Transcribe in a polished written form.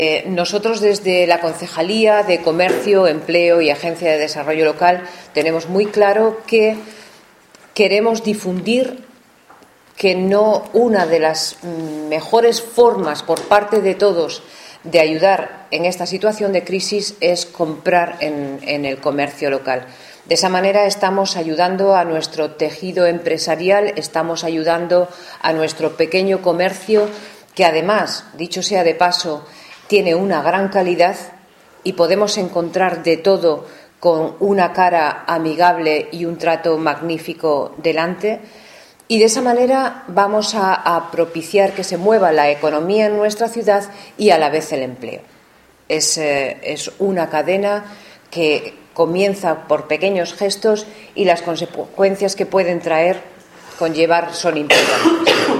Nosotros desde la Concejalía de Comercio, Empleo y Agencia de Desarrollo Local tenemos muy claro que queremos difundir que una de las mejores formas por parte de todos de ayudar en esta situación de crisis es comprar en el comercio local. De esa manera estamos ayudando a nuestro tejido empresarial, estamos ayudando a nuestro pequeño comercio, que además, dicho sea de paso, tiene una gran calidad y podemos encontrar de todo con una cara amigable y un trato magnífico delante. Y de esa manera vamos a propiciar que se mueva la economía en nuestra ciudad y a la vez el empleo. Es una cadena que comienza por pequeños gestos y las consecuencias que pueden conllevar son importantes.